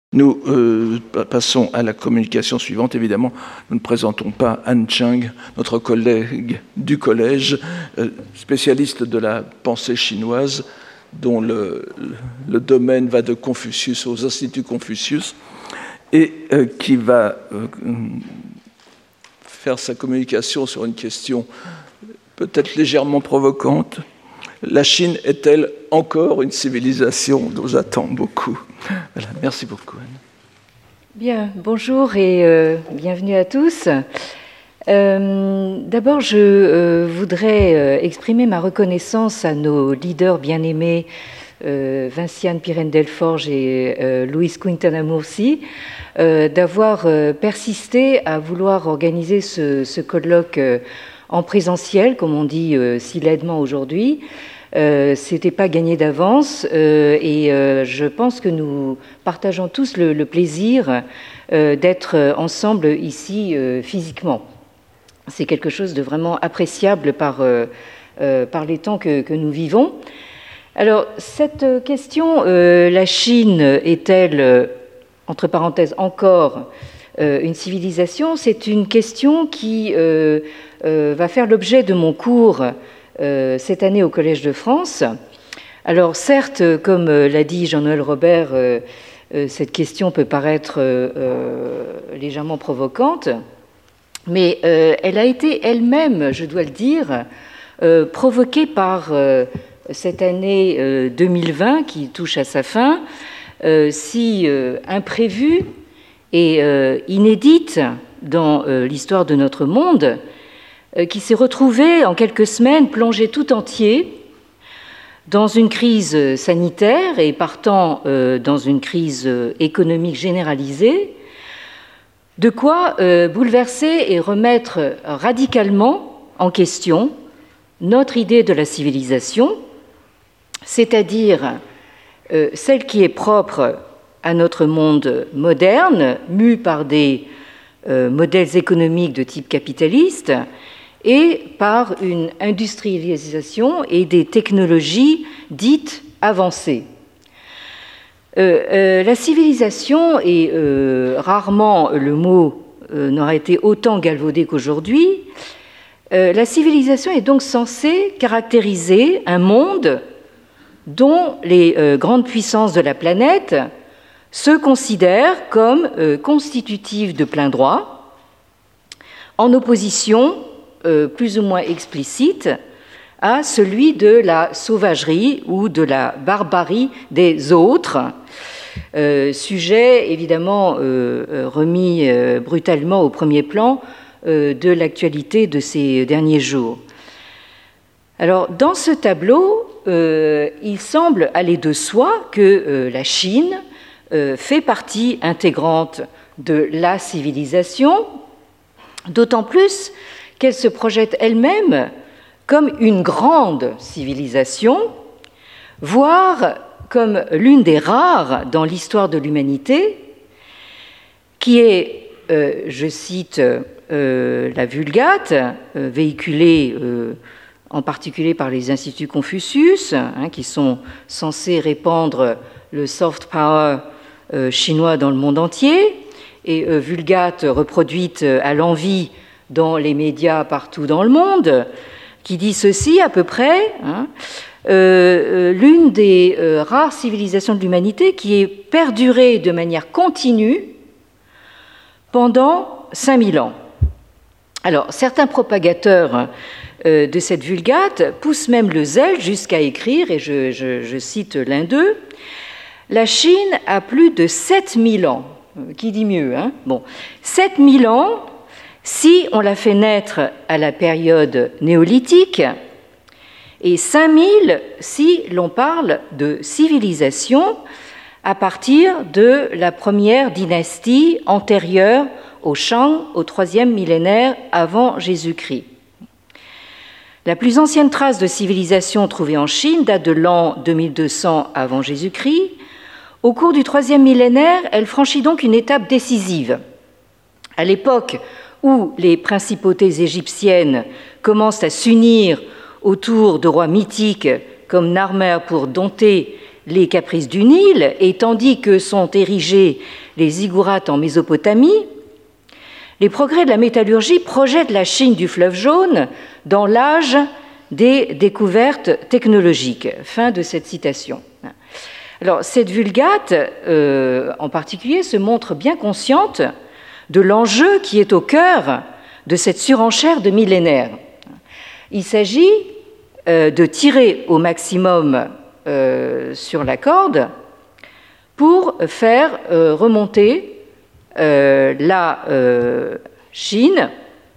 Nous passons à la communication suivante. Évidemment, nous ne présentons pas Anne Cheng, notre collègue du collège, spécialiste de la pensée chinoise, dont le domaine va de Confucius aux instituts Confucius, et qui va faire sa communication sur une question peut-être légèrement provocante. La Chine est-elle encore une civilisation dont j'attends beaucoup? Voilà, merci beaucoup, Anne. Bien, bonjour et bienvenue à tous. D'abord, je voudrais exprimer ma reconnaissance à nos leaders bien-aimés, Vinciane Pirène-Delforge et Louise Quintana Murci, d'avoir persisté à vouloir organiser ce colloque en présentiel, comme on dit si laidement aujourd'hui. C'était pas gagné d'avance et je pense que nous partageons tous le plaisir d'être ensemble ici physiquement. C'est quelque chose de vraiment appréciable par les temps que nous vivons. Alors, cette question, la Chine est-elle, entre parenthèses, encore une civilisation? C'est une question qui va faire l'objet de mon cours cette année au Collège de France. Alors certes, comme l'a dit Jean-Noël Robert, cette question peut paraître légèrement provocante, mais elle a été elle-même, je dois le dire, provoquée par cette année 2020 qui touche à sa fin, si imprévue et inédite dans l'histoire de notre monde, qui s'est retrouvé en quelques semaines plongé tout entier dans une crise sanitaire et partant dans une crise économique généralisée, de quoi bouleverser et remettre radicalement en question notre idée de la civilisation, c'est-à-dire celle qui est propre à notre monde moderne, mu par des modèles économiques de type capitaliste, et par une industrialisation et des technologies dites avancées. La civilisation, et rarement le mot n'aura été autant galvaudé qu'aujourd'hui, la civilisation est donc censée caractériser un monde dont les grandes puissances de la planète se considèrent comme constitutives de plein droit, en opposition plus ou moins explicite à celui de la sauvagerie ou de la barbarie des autres, sujet évidemment remis brutalement au premier plan de l'actualité de ces derniers jours. Alors, dans ce tableau, il semble aller de soi que la Chine fait partie intégrante de la civilisation, d'autant plus qu'elle se projette elle-même comme une grande civilisation, voire comme l'une des rares dans l'histoire de l'humanité, qui est, je cite la Vulgate, véhiculée en particulier par les instituts Confucius, qui sont censés répandre le soft power chinois dans le monde entier, et Vulgate reproduite à l'envi dans les médias partout dans le monde, qui dit ceci à peu près, l'une des rares civilisations de l'humanité qui est perdurée de manière continue pendant 5000 ans. Alors, certains propagateurs de cette Vulgate poussent même le zèle jusqu'à écrire, et je cite l'un d'eux, « La Chine a plus de 7000 ans ». Qui dit mieux, hein? Bon, 7000 ans, si on la fait naître à la période néolithique, et 5000 si l'on parle de civilisation à partir de la première dynastie antérieure au Shang, au 3e millénaire avant Jésus-Christ. La plus ancienne trace de civilisation trouvée en Chine date de l'an 2200 avant Jésus-Christ. Au cours du 3e millénaire, elle franchit donc une étape décisive. À l'époque où les principautés égyptiennes commencent à s'unir autour de rois mythiques comme Narmer pour dompter les caprices du Nil, et tandis que sont érigés les ziggourats en Mésopotamie, les progrès de la métallurgie projettent la Chine du fleuve jaune dans l'âge des découvertes technologiques. Fin de cette citation. Alors, cette Vulgate, en particulier, se montre bien consciente de l'enjeu qui est au cœur de cette surenchère de millénaires. Il s'agit de tirer au maximum sur la corde pour faire remonter la Chine,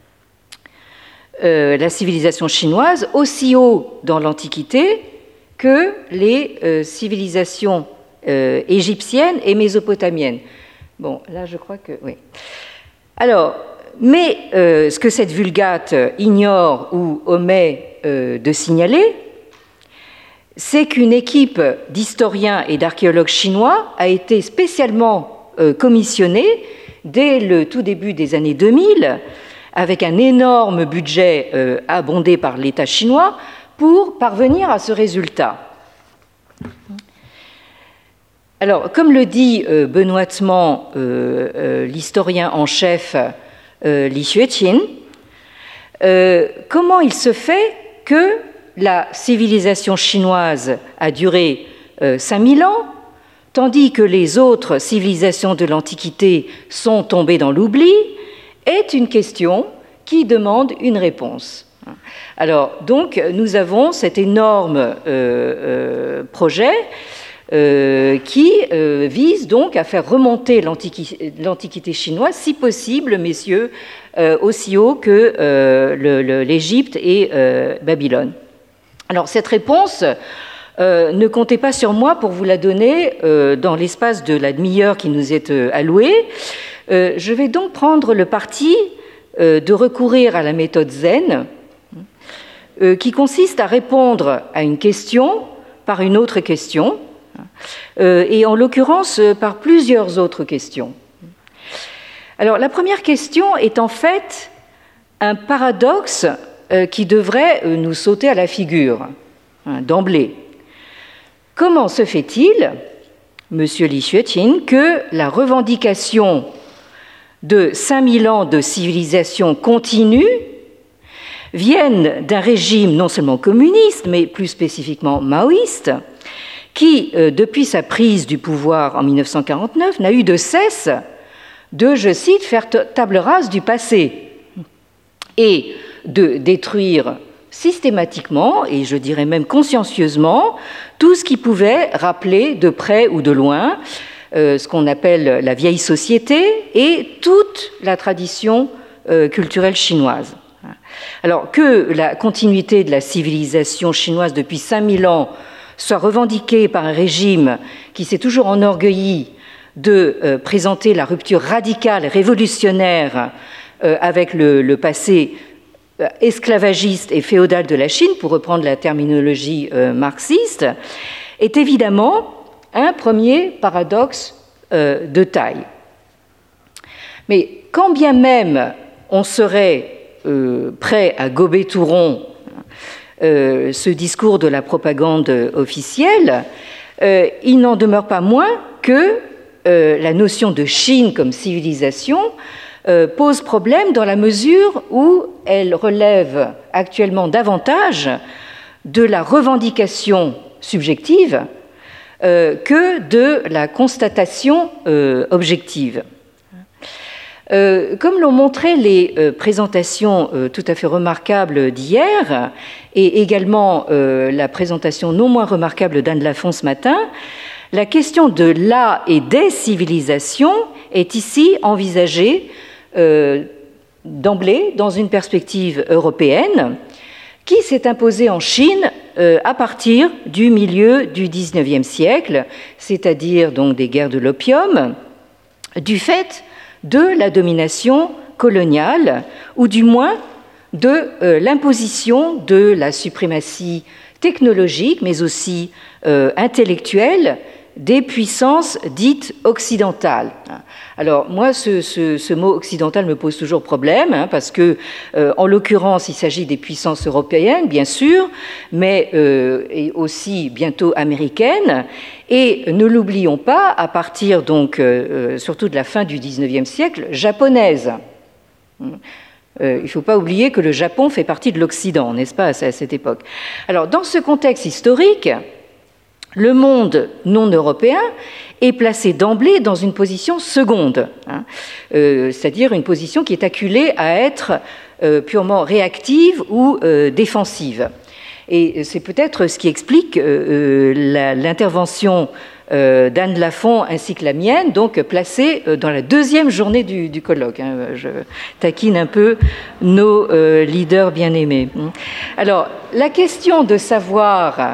la civilisation chinoise, aussi haut dans l'Antiquité que les civilisations égyptiennes et mésopotamiennes. Bon, là, je crois que... oui. Alors, mais ce que cette Vulgate ignore ou omet de signaler, c'est qu'une équipe d'historiens et d'archéologues chinois a été spécialement commissionnée dès le tout début des années 2000, avec un énorme budget abondé par l'État chinois, pour parvenir à ce résultat. Alors, comme le dit benoîtement l'historien en chef Li Xueqin, comment il se fait que la civilisation chinoise a duré 5000 ans, tandis que les autres civilisations de l'Antiquité sont tombées dans l'oubli, est une question qui demande une réponse. Alors, donc, nous avons cet énorme projet qui vise donc à faire remonter l'Antiquité chinoise, si possible, messieurs, aussi haut que l'Égypte et Babylone. Alors, cette réponse, ne comptez pas sur moi pour vous la donner dans l'espace de la demi-heure qui nous est allouée. Je vais donc prendre le parti de recourir à la méthode zen, qui consiste à répondre à une question par une autre question, et en l'occurrence par plusieurs autres questions. Alors, la première question est en fait un paradoxe qui devrait nous sauter à la figure, d'emblée. Comment se fait-il, monsieur Li Xueqin, que la revendication de 5000 ans de civilisation continue viennent d'un régime non seulement communiste, mais plus spécifiquement maoïste, qui, depuis sa prise du pouvoir en 1949, n'a eu de cesse de, je cite, faire table rase du passé et de détruire systématiquement, et je dirais même consciencieusement, tout ce qui pouvait rappeler de près ou de loin ce qu'on appelle la vieille société et toute la tradition culturelle chinoise. Alors que la continuité de la civilisation chinoise depuis 5000 ans soit revendiquée par un régime qui s'est toujours enorgueilli de présenter la rupture radicale, révolutionnaire avec le passé esclavagiste et féodal de la Chine, pour reprendre la terminologie marxiste, est évidemment un premier paradoxe de taille. Mais quand bien même on serait prêt à gober tout rond ce discours de la propagande officielle, il n'en demeure pas moins que la notion de Chine comme civilisation pose problème dans la mesure où elle relève actuellement davantage de la revendication subjective que de la constatation objective. Comme l'ont montré les présentations tout à fait remarquables d'hier, et également la présentation non moins remarquable d'Anne Lafont ce matin, la question de la et des civilisations est ici envisagée d'emblée dans une perspective européenne qui s'est imposée en Chine à partir du milieu du XIXe siècle, c'est-à-dire donc des guerres de l'opium, du fait de la domination coloniale, ou du moins de l'imposition de la suprématie technologique, mais aussi intellectuelle des puissances dites occidentales. Alors moi, ce mot occidental me pose toujours problème, parce que, en l'occurrence, il s'agit des puissances européennes, bien sûr, mais et aussi bientôt américaines. Et ne l'oublions pas, à partir donc surtout de la fin du XIXe siècle, japonaises. Il ne faut pas oublier que le Japon fait partie de l'Occident, n'est-ce pas, à cette époque. Alors, dans ce contexte historique, le monde non européen est placé d'emblée dans une position seconde, c'est-à-dire une position qui est acculée à être purement réactive ou défensive. Et c'est peut-être ce qui explique l'intervention d'Anne Lafont ainsi que la mienne, donc placée dans la deuxième journée du colloque. Je taquine un peu nos leaders bien-aimés. Alors, la question de savoir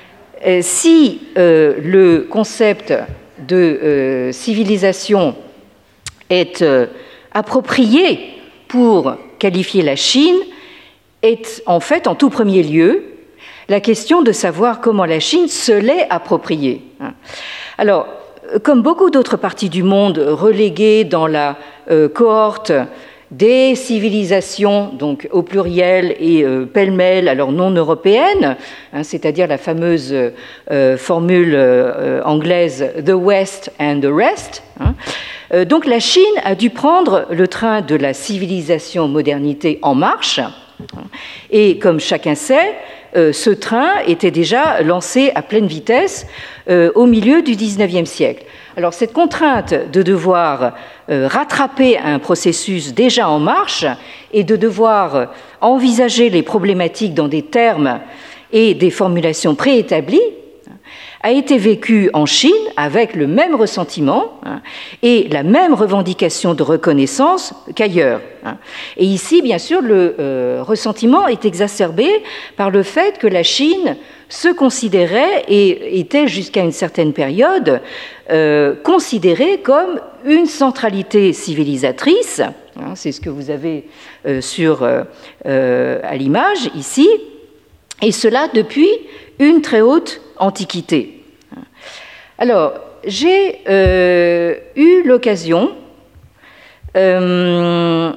si le concept de civilisation est approprié pour qualifier la Chine est en fait, en tout premier lieu, la question de savoir comment la Chine se l'est appropriée. Alors, comme beaucoup d'autres parties du monde reléguées dans la cohorte des civilisations, donc au pluriel et pêle-mêle, alors non européennes, c'est-à-dire la fameuse formule anglaise « the West and the rest », donc la Chine a dû prendre le train de la civilisation-modernité en marche, et comme chacun sait, ce train était déjà lancé à pleine vitesse au milieu du XIXe siècle. Alors cette contrainte de devoir rattraper un processus déjà en marche et de devoir envisager les problématiques dans des termes et des formulations préétablies a été vécue en Chine avec le même ressentiment et la même revendication de reconnaissance qu'ailleurs. Et ici, bien sûr, le ressentiment est exacerbé par le fait que la Chine se considérait et était jusqu'à une certaine période considérée comme une centralité civilisatrice. C'est ce que vous avez à l'image ici, et cela depuis une très haute Antiquité. Alors, j'ai eu l'occasion, dans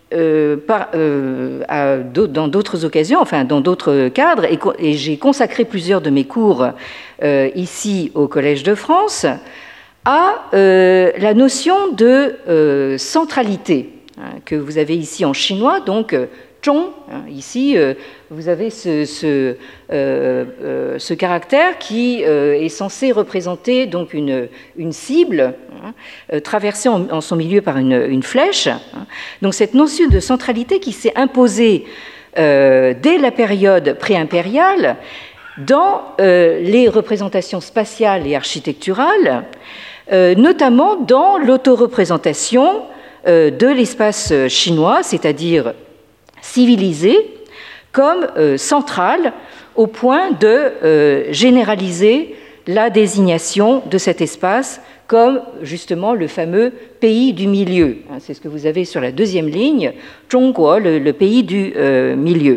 d'autres occasions, enfin dans d'autres cadres, et j'ai consacré plusieurs de mes cours ici au Collège de France, à la notion de centralité, que vous avez ici en chinois, donc zhong. Ici, vous avez ce caractère qui est censé représenter donc une cible traversée en son milieu par une flèche. Donc cette notion de centralité qui s'est imposée dès la période pré-impériale dans les représentations spatiales et architecturales, notamment dans l'autoreprésentation de l'espace chinois, c'est-à-dire civilisé, comme centrale au point de généraliser la désignation de cet espace comme justement le fameux pays du milieu. C'est ce que vous avez sur la deuxième ligne, Zhongguo, le pays du milieu.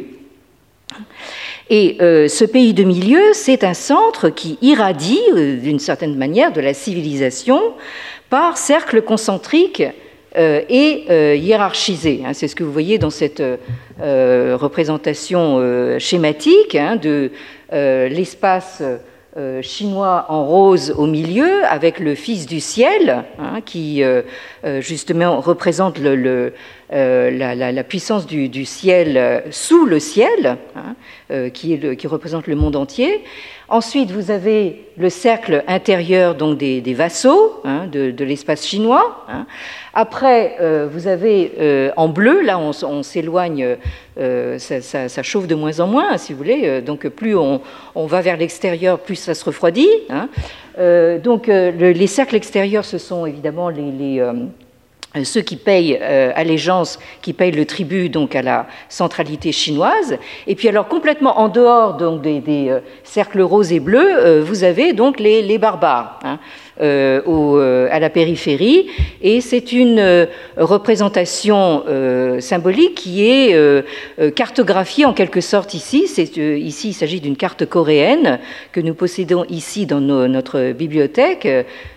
Et ce pays de milieu, c'est un centre qui irradie d'une certaine manière de la civilisation par cercles concentriques et hiérarchisé. C'est ce que vous voyez dans cette représentation schématique de l'espace chinois en rose au milieu, avec le fils du ciel, qui justement représente la puissance du ciel sous le ciel, qui représente le monde entier. Ensuite, vous avez le cercle intérieur donc des vassaux de l'espace chinois. Après, vous avez en bleu, là on s'éloigne, ça chauffe de moins en moins, si vous voulez, donc plus on va vers l'extérieur, plus ça se refroidit. Donc les cercles extérieurs, ce sont évidemment ceux qui payent allégeance, qui payent le tribut donc à la centralité chinoise. Et puis alors complètement en dehors donc des cercles roses et bleus, vous avez donc les barbares hein, à la périphérie. Et c'est une représentation symbolique qui est cartographiée en quelque sorte ici. Ici, il s'agit d'une carte coréenne que nous possédons ici dans notre bibliothèque.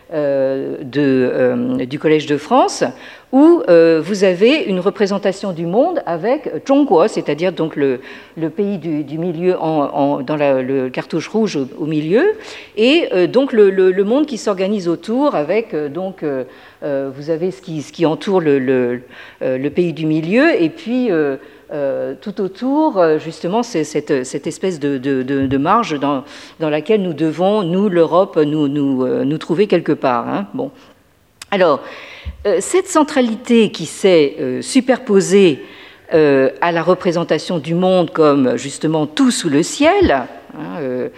Du Collège de France, où vous avez une représentation du monde avec Zhongguo, c'est-à-dire donc le pays du milieu dans le cartouche rouge au milieu, et donc le monde qui s'organise autour avec donc vous avez ce qui entoure le pays du milieu, et puis tout autour, justement, c'est cette espèce de marge dans laquelle nous devons, nous, l'Europe, nous trouver quelque part. Hein. Bon. Alors, cette centralité qui s'est superposée à la représentation du monde comme, justement, tout sous le ciel, hein,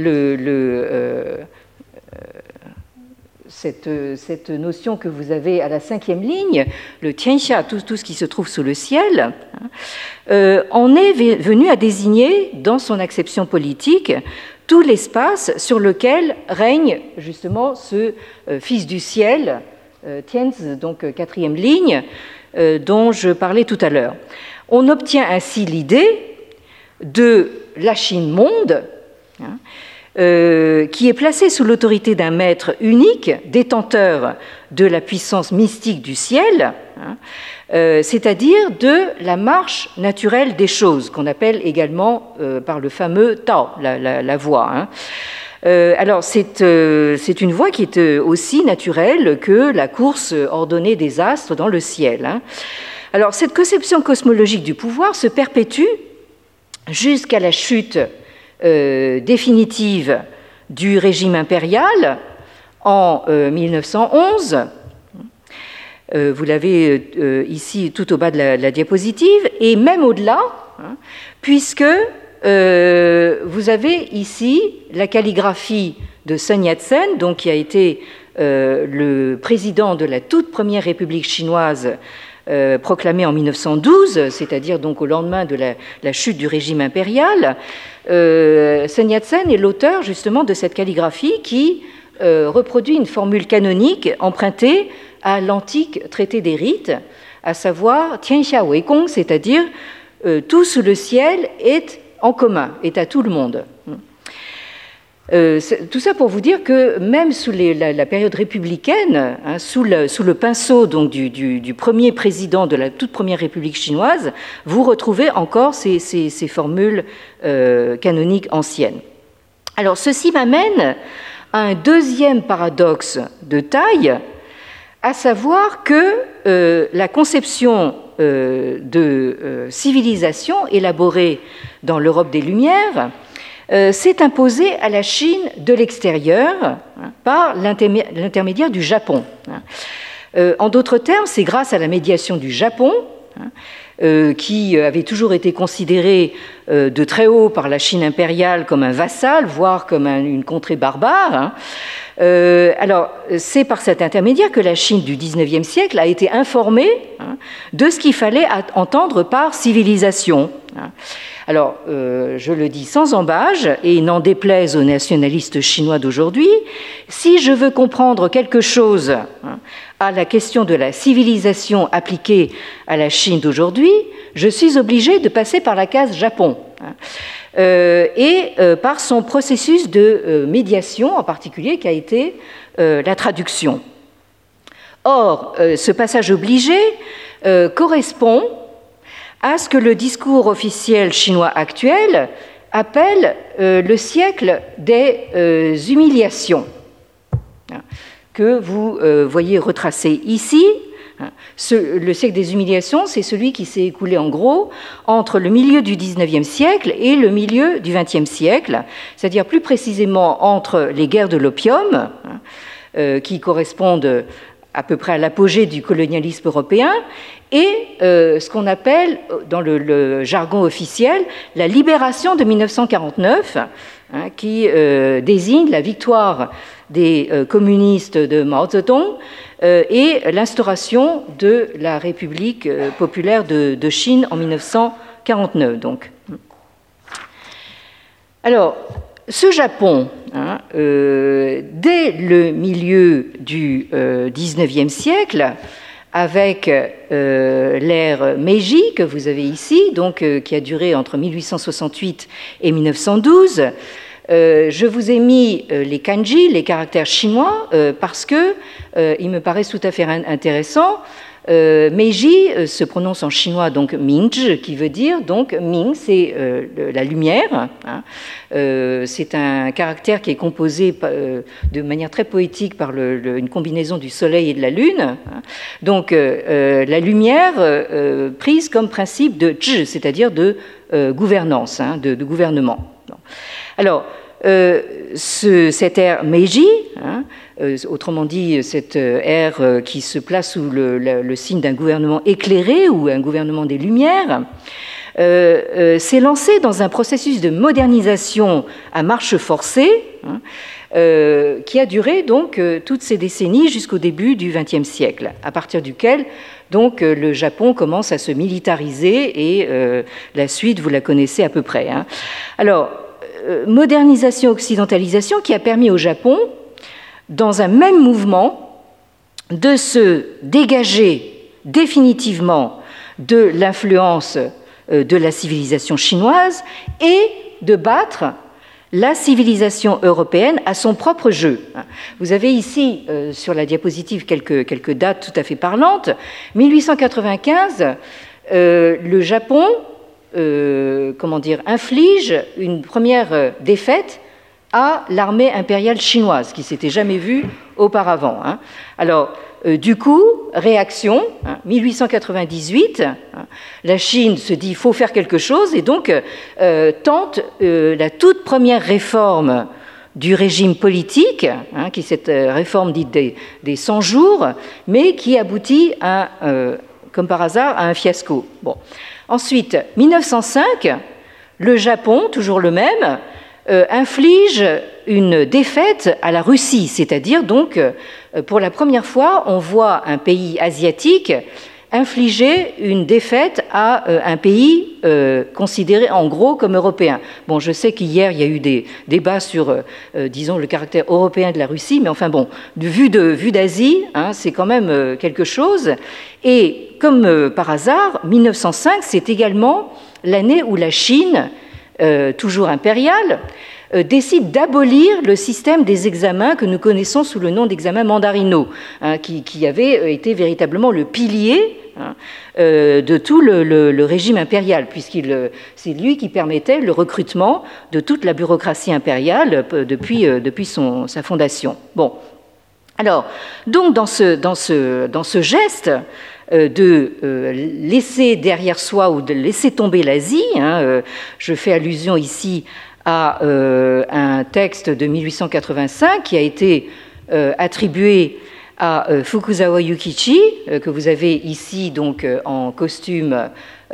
cette notion que vous avez à la 5e ligne, le tianxia, tout ce qui se trouve sous le ciel, en est venu à désigner, dans son acception politique, tout l'espace sur lequel règne justement ce fils du ciel, Tianzi, donc 4e ligne, dont je parlais tout à l'heure. On obtient ainsi l'idée de la Chine monde, hein, qui est placé sous l'autorité d'un maître unique, détenteur de la puissance mystique du ciel, hein, c'est-à-dire de la marche naturelle des choses, qu'on appelle également par le fameux Tao, la voie. Hein. Alors, c'est une voie qui est aussi naturelle que la course ordonnée des astres dans le ciel. Hein. Alors, cette conception cosmologique du pouvoir se perpétue jusqu'à la chute définitive du régime impérial en 1911. Vous l'avez ici tout au bas de la diapositive, et même au-delà, hein, puisque vous avez ici la calligraphie de Sun Yat-sen, donc qui a été le président de la toute première République chinoise proclamée en 1912, c'est-à-dire donc au lendemain de la chute du régime impérial. Sun Yat-sen est l'auteur justement de cette calligraphie qui reproduit une formule canonique empruntée à l'antique traité des rites, à savoir Tianxia Wei Gong, c'est-à-dire tout sous le ciel est en commun, est à tout le monde. Tout ça pour vous dire que même sous la période républicaine, hein, sous le pinceau donc, du premier président de la toute première République chinoise, vous retrouvez encore ces formules canoniques anciennes. Alors ceci m'amène à un deuxième paradoxe de taille, à savoir que la conception de civilisation élaborée dans l'Europe des Lumières s'est imposée à la Chine de l'extérieur, hein, par l'intermédiaire du Japon. En d'autres termes, c'est grâce à la médiation du Japon, hein, qui avait toujours été considéré de très haut par la Chine impériale comme un vassal, voire comme une contrée barbare. Hein. Alors, c'est par cet intermédiaire que la Chine du XIXe siècle a été informée, hein, de ce qu'il fallait entendre par civilisation. Hein. Alors, je le dis sans embâge, et n'en déplaise aux nationalistes chinois d'aujourd'hui, si je veux comprendre quelque chose, hein, à la question de la civilisation appliquée à la Chine d'aujourd'hui, je suis obligé de passer par la case Japon. Hein. Et par son processus de médiation en particulier qui a été la traduction. Or, ce passage obligé correspond à ce que le discours officiel chinois actuel appelle le siècle des humiliations, que vous voyez retracé ici. Le siècle des humiliations, c'est celui qui s'est écoulé en gros entre le milieu du XIXe siècle et le milieu du XXe siècle, c'est-à-dire plus précisément entre les guerres de l'opium, qui correspondent à peu près à l'apogée du colonialisme européen, et ce qu'on appelle, dans le jargon officiel, la libération de 1949, qui désigne la victoire des communistes de Mao Zedong et l'instauration de la République populaire de Chine en 1949. Donc. Alors, ce Japon, dès le milieu du XIXe siècle, avec l'ère Meiji que vous avez ici, donc, qui a duré entre 1868 et 1912, je vous ai mis les kanji, les caractères chinois, parce que il me paraît tout à fait intéressant. Meiji se prononce en chinois donc Mingzhi, qui veut dire donc Ming, c'est la lumière. C'est un caractère qui est composé de manière très poétique par une combinaison du soleil et de la lune. Donc la lumière prise comme principe de zhi, c'est-à-dire de gouvernance, de gouvernement. Alors cette ère Meiji, autrement dit cette ère qui se place sous le signe d'un gouvernement éclairé ou un gouvernement des Lumières, s'est lancée dans un processus de modernisation à marche forcée, qui a duré donc toutes ces décennies jusqu'au début du XXe siècle, à partir duquel donc le Japon commence à se militariser et la suite vous la connaissez à peu près. Alors modernisation, occidentalisation qui a permis au Japon, dans un même mouvement, de se dégager définitivement de l'influence de la civilisation chinoise et de battre la civilisation européenne à son propre jeu. Vous avez ici sur la diapositive quelques dates tout à fait parlantes. 1895, le Japon inflige une première défaite à l'armée impériale chinoise, qui ne s'était jamais vue auparavant. Alors, du coup, réaction, 1898, la Chine se dit « il faut faire quelque chose » et donc tente la toute première réforme du régime politique, qui est cette réforme dite des 100 jours, mais qui aboutit, comme par hasard, à un fiasco. Bon. Ensuite, 1905, le Japon, toujours le même, inflige une défaite à la Russie, c'est-à-dire donc, pour la première fois, on voit un pays asiatique infliger une défaite à un pays considéré en gros comme européen. Bon, je sais qu'hier, il y a eu des débats sur, disons, le caractère européen de la Russie, mais enfin bon, vue d'Asie, c'est quand même quelque chose. Et comme par hasard, 1905, c'est également l'année où la Chine, toujours impériale, décide d'abolir le système des examens que nous connaissons sous le nom d'examens mandarinaux, qui avait été véritablement le pilier de tout le régime impérial, c'est lui qui permettait le recrutement de toute la bureaucratie impériale depuis sa fondation. Bon, alors, donc dans ce geste de laisser derrière soi ou de laisser tomber l'Asie, je fais allusion ici à un texte de 1885 qui a été attribué à Fukuzawa Yukichi, que vous avez ici donc en costume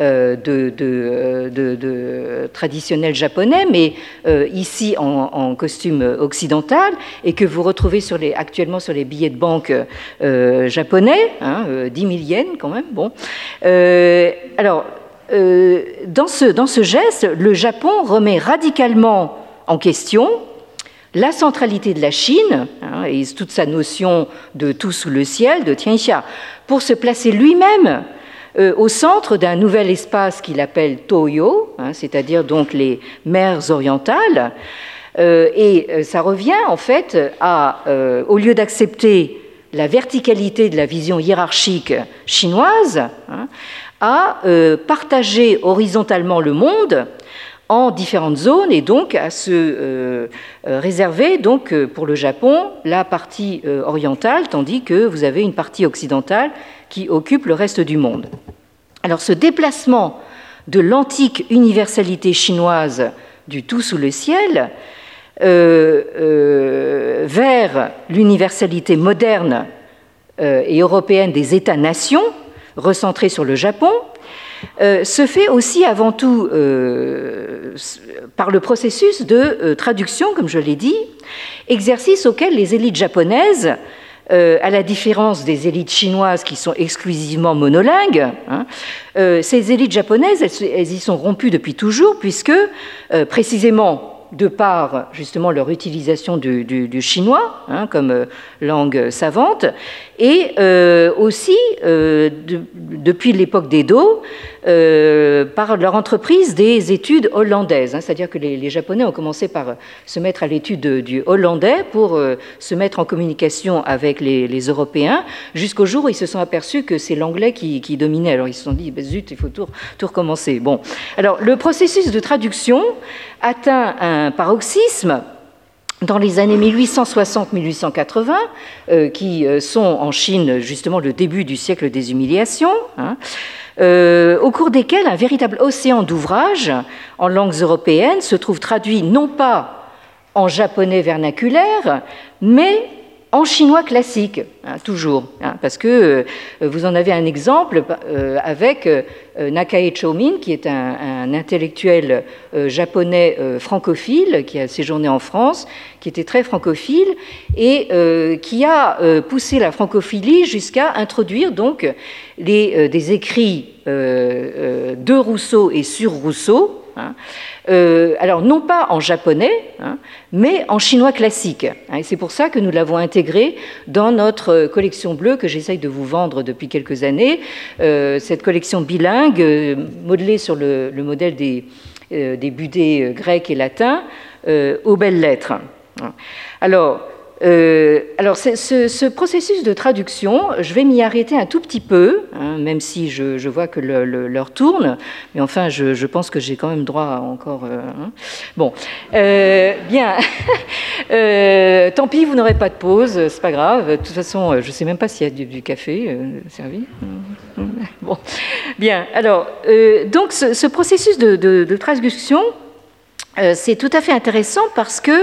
traditionnel japonais, mais ici en costume occidental, et que vous retrouvez actuellement sur les billets de banque japonais, 10 000 yens quand même. Bon. Alors, dans ce geste, le Japon remet radicalement en question la centralité de la Chine et toute sa notion de tout sous le ciel, de Tianxia, pour se placer lui-même au centre d'un nouvel espace qu'il appelle Toyo, c'est-à-dire donc les mers orientales. Et ça revient en fait au lieu d'accepter la verticalité de la vision hiérarchique chinoise, à partager horizontalement le monde en différentes zones et donc à se réserver donc pour le Japon la partie orientale, tandis que vous avez une partie occidentale qui occupe le reste du monde. Alors ce déplacement de l'antique universalité chinoise du tout sous le ciel vers l'universalité moderne et européenne des États-nations, recentrée sur le Japon, se fait aussi avant tout par le processus de traduction, comme je l'ai dit, exercice auquel les élites japonaises, à la différence des élites chinoises qui sont exclusivement monolingues, ces élites japonaises, elles y sont rompues depuis toujours, puisque précisément de par justement leur utilisation du chinois comme langue savante, et aussi depuis l'époque d'Edo, par leur entreprise des études hollandaises. C'est-à-dire que les Japonais ont commencé par se mettre à l'étude du hollandais pour se mettre en communication avec les Européens, jusqu'au jour où ils se sont aperçus que c'est l'anglais qui dominait. Alors ils se sont dit, zut, il faut tout recommencer. Bon. Alors le processus de traduction atteint un paroxysme dans les années 1860-1880, qui sont en Chine justement le début du siècle des humiliations, au cours desquels un véritable océan d'ouvrages en langues européennes se trouve traduit non pas en japonais vernaculaire, mais en chinois classique, toujours, parce que vous en avez un exemple avec Nakae Chōmin, qui est un intellectuel japonais francophile, qui a séjourné en France, qui était très francophile, et qui a poussé la francophilie jusqu'à introduire donc des écrits de Rousseau et sur Rousseau, alors non pas en japonais, mais en chinois classique. Et c'est pour ça que nous l'avons intégré dans notre collection bleue que j'essaye de vous vendre depuis quelques années, cette collection bilingue modelée sur le modèle des budets grecs et latins aux belles lettres. Alors ce processus de traduction, je vais m'y arrêter un tout petit peu, même si je vois que l'heure tourne, mais enfin, je pense que j'ai quand même droit encore... Bon, bien, tant pis, vous n'aurez pas de pause, c'est pas grave, de toute façon, je ne sais même pas s'il y a du café servi. Bon, bien, alors, donc ce processus de traduction, c'est tout à fait intéressant parce que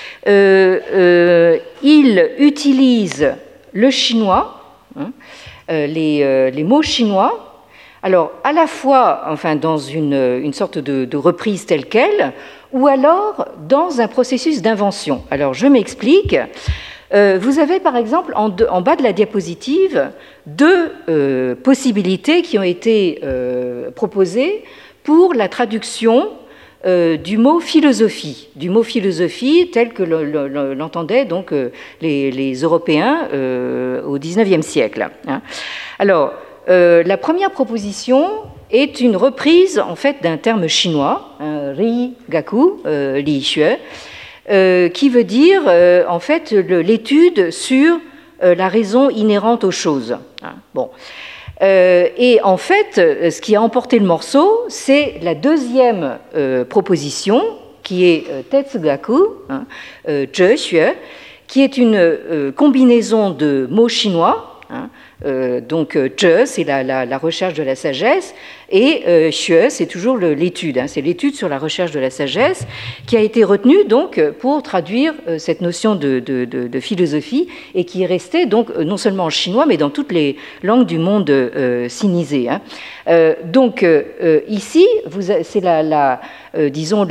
il utilise le chinois, les mots chinois, alors à la fois dans une sorte de reprise telle qu'elle, ou alors dans un processus d'invention. Alors je m'explique. Vous avez par exemple en bas de la diapositive deux possibilités qui ont été proposées pour la traduction du mot philosophie tel que l'entendaient donc les Européens au XIXe siècle. Alors, la première proposition est une reprise en fait d'un terme chinois, ri gaku, li xue, qui veut dire en fait l'étude sur la raison inhérente aux choses. Bon. Et en fait, ce qui a emporté le morceau, c'est la deuxième proposition, qui est Tetsugaku, Zhexue, qui est une combinaison de mots chinois. Donc, Zhe, c'est la recherche de la sagesse, et Xue, c'est toujours l'étude. C'est l'étude sur la recherche de la sagesse qui a été retenue donc pour traduire cette notion de philosophie et qui est restée donc non seulement en chinois mais dans toutes les langues du monde sinisé. Donc ici, c'est disons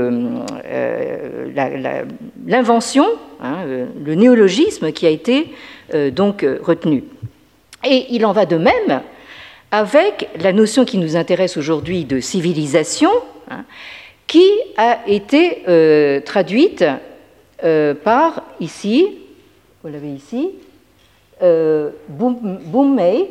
l'invention, le néologisme qui a été donc retenu. Et il en va de même avec la notion qui nous intéresse aujourd'hui de civilisation, qui a été traduite par ici, vous l'avez ici, Bummei,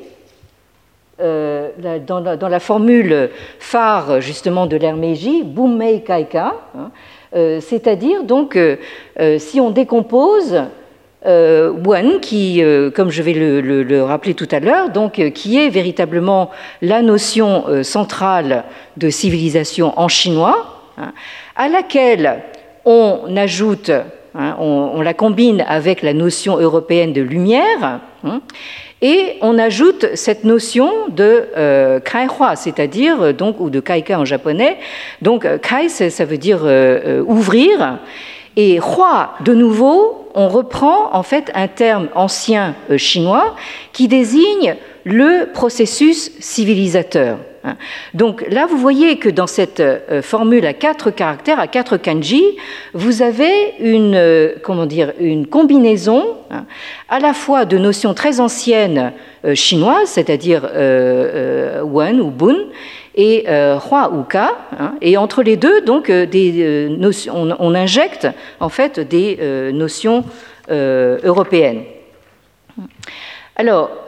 dans la formule phare justement de l'ère Meiji, Bummei Kaika, c'est-à-dire donc si on décompose Wen, qui, comme je vais le rappeler tout à l'heure, donc qui est véritablement la notion centrale de civilisation en chinois, à laquelle on ajoute, on la combine avec la notion européenne de lumière, et on ajoute cette notion de kaihua, c'est-à-dire donc ou de kaika en japonais. Donc kai, ça veut dire ouvrir. Et Hua, de nouveau, on reprend en fait un terme ancien chinois qui désigne le processus civilisateur. Donc là, vous voyez que dans cette formule à 4 caractères, à 4 kanji, vous avez une combinaison à la fois de notions très anciennes chinoises, c'est-à-dire wen ou bun, et hua ou ka, et entre les deux, donc, des notions, on injecte en fait des notions européennes. Alors,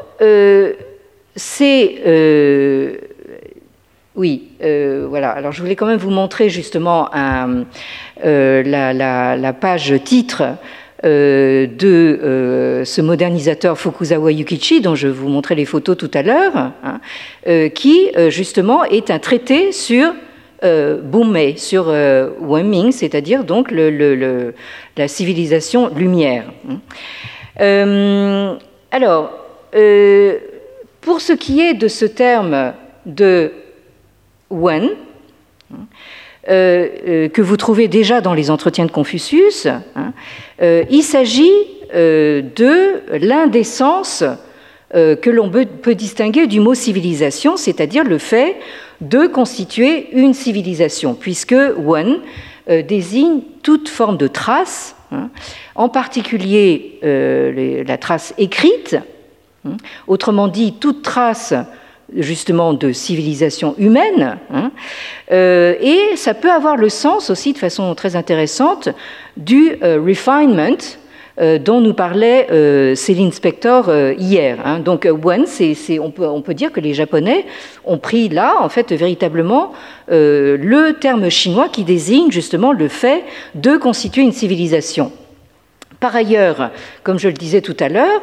voilà. Alors, je voulais quand même vous montrer justement la page titre de ce modernisateur Fukuzawa Yukichi, dont je vous montrais les photos tout à l'heure, qui justement est un traité sur Bunmei, sur Wenming, c'est-à-dire donc la civilisation lumière. Alors, pour ce qui est de ce terme de Wen, que vous trouvez déjà dans les entretiens de Confucius, il s'agit de l'un des sens que l'on peut distinguer du mot civilisation, c'est-à-dire le fait de constituer une civilisation, puisque Wen désigne toute forme de trace, en particulier la trace écrite, autrement dit toute trace justement de civilisation humaine, et ça peut avoir le sens aussi de façon très intéressante du refinement dont nous parlait Céline Spector hier. Donc Wen, on peut dire que les Japonais ont pris là en fait véritablement le terme chinois qui désigne justement le fait de constituer une civilisation. Par ailleurs, comme je le disais tout à l'heure,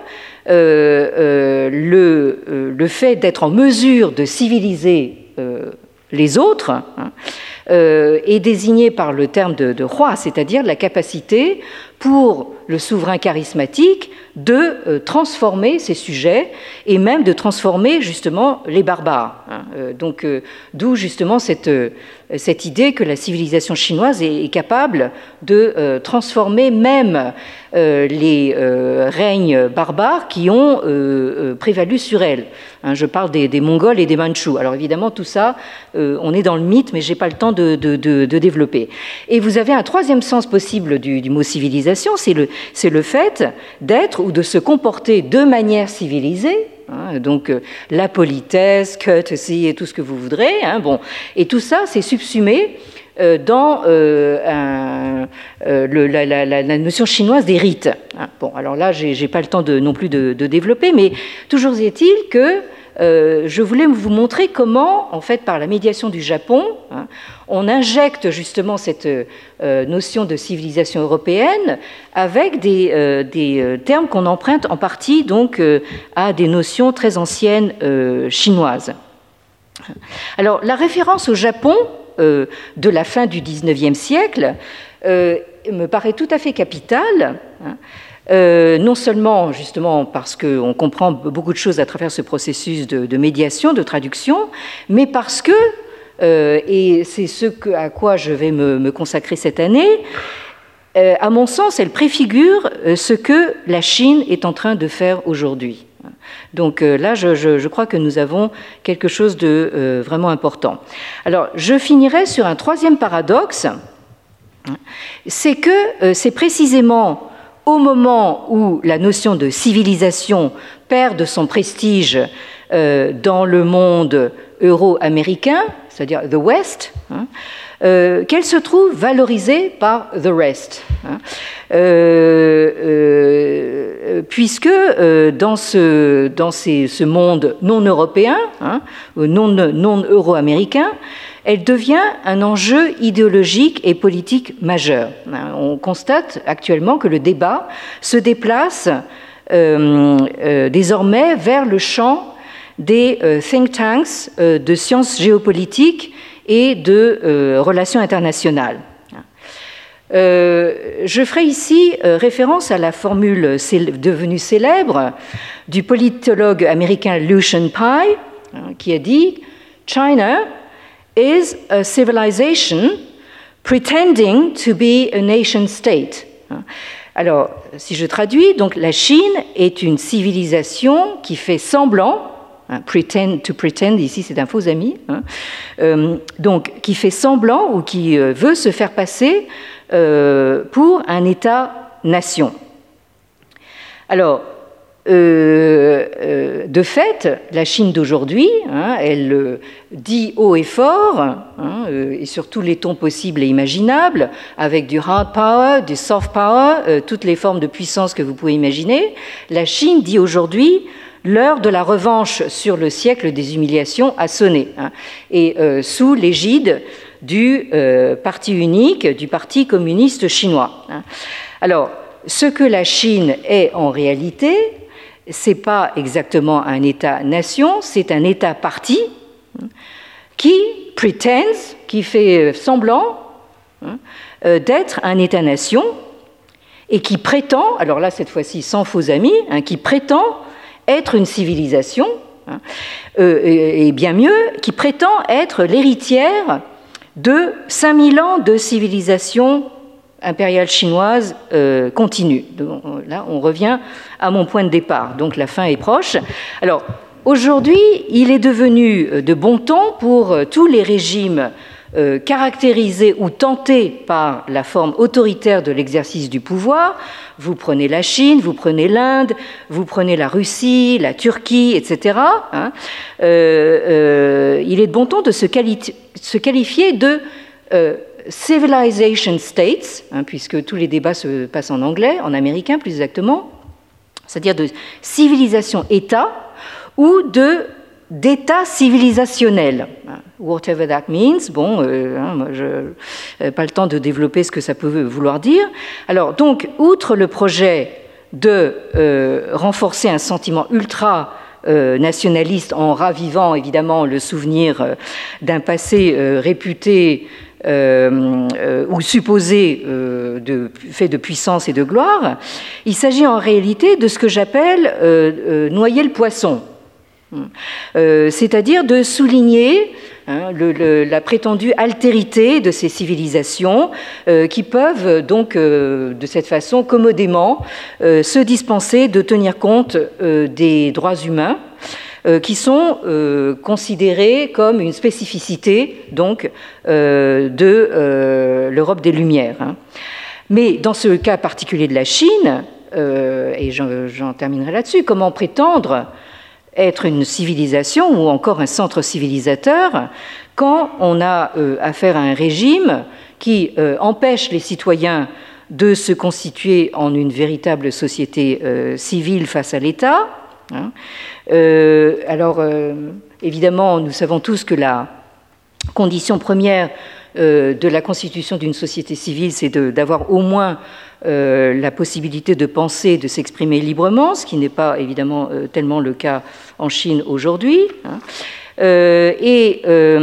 le fait d'être en mesure de civiliser les autres est désigné par le terme de Hua, c'est-à-dire la capacité pour le souverain charismatique de transformer ses sujets et même de transformer justement les barbares. Donc, d'où justement cette idée que la civilisation chinoise est capable de transformer même les règnes barbares qui ont prévalu sur elle. Je parle des Mongols et des Mandchous. Alors évidemment, tout ça, on est dans le mythe, mais je n'ai pas le temps de développer. Et vous avez un troisième sens possible du mot civilisation, c'est le fait d'être ou de se comporter de manière civilisée, donc la politesse, courtesy et tout ce que vous voudrez. Et tout ça, c'est subsumé dans la notion chinoise des rites. Bon, alors là, j'ai pas le temps non plus de développer, mais toujours est-il que je voulais vous montrer comment, en fait, par la médiation du Japon, on injecte justement cette notion de civilisation européenne avec des termes qu'on emprunte en partie donc à des notions très anciennes chinoises. Alors, la référence au Japon de la fin du XIXe siècle me paraît tout à fait capitale. Non seulement justement parce qu'on comprend beaucoup de choses à travers ce processus de médiation, de traduction, mais parce que, et c'est à quoi je vais me consacrer cette année, à mon sens, elle préfigure ce que la Chine est en train de faire aujourd'hui. Donc là, je crois que nous avons quelque chose de vraiment important. Alors, je finirai sur un troisième paradoxe, c'est que c'est précisément au moment où la notion de civilisation perd de son prestige dans le monde euro-américain, c'est-à-dire the West, qu'elle se trouve valorisée par the rest. Puisque dans ce monde non européen, non euro-américain, elle devient un enjeu idéologique et politique majeur. On constate actuellement que le débat se déplace désormais vers le champ des think tanks de sciences géopolitiques et de relations internationales. Je ferai ici référence à la formule devenue célèbre du politologue américain Lucian Pye, qui a dit « China is a civilization pretending to be a nation state. Alors, si je traduis, donc la Chine est une civilisation qui fait semblant, to pretend, ici c'est un faux ami, donc qui fait semblant ou qui veut se faire passer pour un État-nation. Alors, de fait, la Chine d'aujourd'hui, elle dit haut et fort, et sur tous les tons possibles et imaginables, avec du hard power, du soft power, toutes les formes de puissance que vous pouvez imaginer. La Chine dit aujourd'hui, l'heure de la revanche sur le siècle des humiliations a sonné, et sous l'égide du parti unique, du Parti communiste chinois. Alors, ce que la Chine est en réalité, c'est pas exactement un État-nation, c'est un État-parti qui pretends, qui fait semblant d'être un État-nation et qui prétend, alors là cette fois-ci sans faux amis, qui prétend être une civilisation, et bien mieux, qui prétend être l'héritière de 5000 ans de civilisation impériale chinoise continue. Donc, là, on revient à mon point de départ. Donc, la fin est proche. Alors, aujourd'hui, il est devenu de bon ton pour tous les régimes caractérisés ou tentés par la forme autoritaire de l'exercice du pouvoir. Vous prenez la Chine, vous prenez l'Inde, vous prenez la Russie, la Turquie, etc. Il est de bon ton de se qualifier de civilization states, puisque tous les débats se passent en anglais, en américain plus exactement, c'est-à-dire de civilisation-État ou d'État civilisationnel. Whatever that means, bon, moi je n'ai pas le temps de développer ce que ça peut vouloir dire. Alors, donc, outre le projet de renforcer un sentiment ultra nationaliste en ravivant évidemment le souvenir d'un passé réputé ou supposé fait de puissance et de gloire, il s'agit en réalité de ce que j'appelle noyer le poisson, c'est-à-dire de souligner la prétendue altérité de ces civilisations qui peuvent donc de cette façon commodément se dispenser de tenir compte des droits humains qui sont considérés comme une spécificité donc de l'Europe des Lumières. Mais dans ce cas particulier de la Chine, et j'en terminerai là-dessus, comment prétendre être une civilisation ou encore un centre civilisateur quand on a affaire à un régime qui empêche les citoyens de se constituer en une véritable société civile face à l'État. Alors, évidemment, nous savons tous que la condition première de la constitution d'une société civile, c'est d'avoir au moins la possibilité de penser, de s'exprimer librement, ce qui n'est pas évidemment tellement le cas en Chine aujourd'hui, et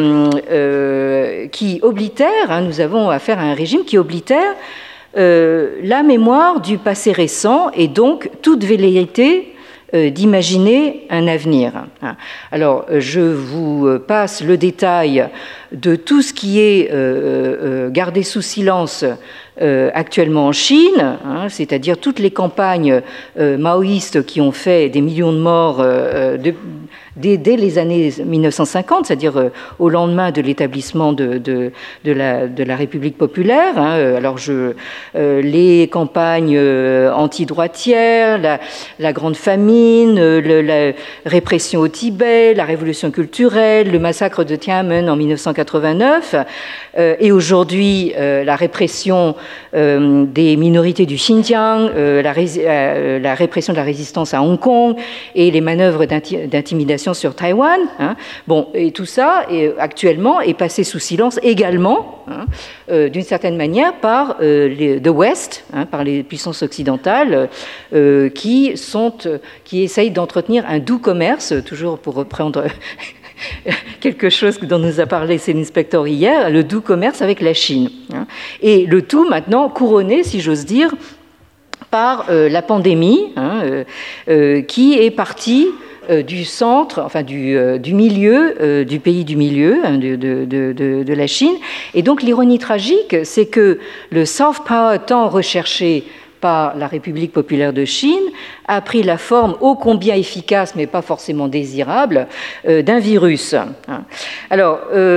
qui oblitère, nous avons affaire à un régime qui oblitère la mémoire du passé récent et donc toute velléité d'imaginer un avenir. Alors, je vous passe le détail de tout ce qui est gardé sous silence actuellement en Chine, c'est-à-dire toutes les campagnes maoïstes qui ont fait des millions de morts dès les années 1950, c'est-à-dire au lendemain de l'établissement de la République populaire. Alors, les campagnes antidroitières, la grande famine, la répression au Tibet, la révolution culturelle, le massacre de Tiananmen en 1989, et aujourd'hui la répression des minorités du Xinjiang, la répression de la résistance à Hong Kong et les manœuvres d'intimidation sur Taïwan. Bon, et tout ça actuellement est passé sous silence également, d'une certaine manière, par the West, par les puissances occidentales, qui essayent d'entretenir un doux commerce, toujours pour reprendre quelque chose dont nous a parlé Céline Spector hier, le doux commerce avec la Chine. Et le tout maintenant couronné, si j'ose dire, par la pandémie, qui est partie du centre, enfin du milieu, du pays du milieu, hein, de la Chine. Et donc l'ironie tragique, c'est que le soft power tant recherché par la République populaire de Chine a pris la forme ô combien efficace, mais pas forcément désirable, d'un virus. Alors,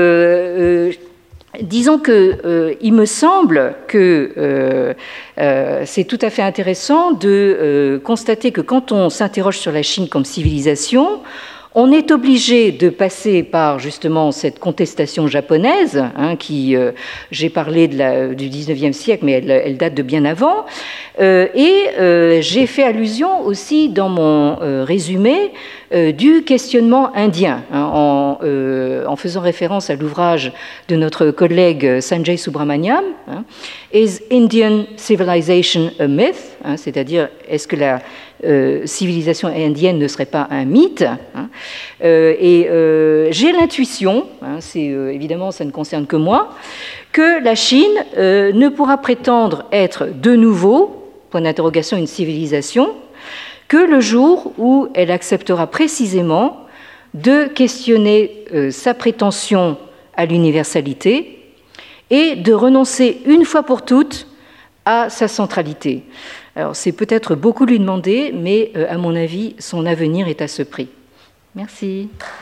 disons qu'il me semble que c'est tout à fait intéressant de constater que quand on s'interroge sur la Chine comme civilisation, on est obligé de passer par justement cette contestation japonaise, hein, qui, j'ai parlé du 19e siècle, mais elle date de bien avant, et j'ai fait allusion aussi dans mon résumé du questionnement indien, hein, en faisant référence à l'ouvrage de notre collègue Sanjay Subramaniam, hein, Is Indian Civilization a Myth? Hein, c'est-à-dire, est-ce que la civilisation indienne ne serait pas un mythe, hein? J'ai l'intuition, hein, évidemment ça ne concerne que moi, que la Chine ne pourra prétendre être de nouveau, point d'interrogation, une civilisation, que le jour où elle acceptera précisément de questionner sa prétention à l'universalité et de renoncer une fois pour toutes à sa centralité. Alors, c'est peut-être beaucoup lui demander, mais à mon avis, son avenir est à ce prix. Merci.